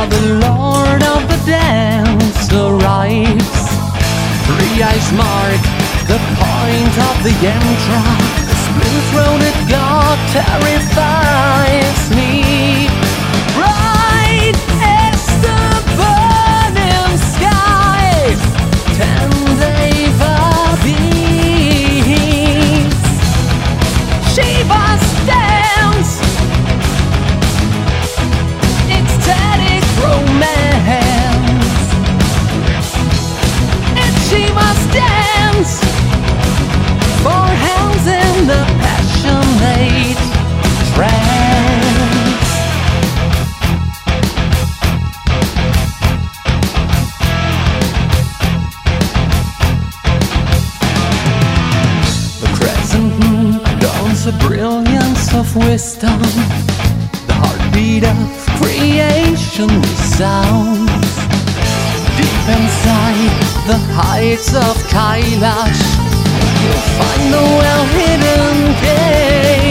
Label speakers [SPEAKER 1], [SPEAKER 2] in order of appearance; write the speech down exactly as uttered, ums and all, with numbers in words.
[SPEAKER 1] Now the Lord of the dance arrives. Three eyes mark the point of the entrance. The split-throated god terrifies me. Bright as the burning sky, ten Deva beats. Shiva's dance, ecstatic romance. And Shiva's dance, four hands in the passionate trance. The crescent moon adorns the brilliance of wisdom. The heartbeat of creation resounds. Deep inside the heights of Kailash, you'll find the well-hidden cave.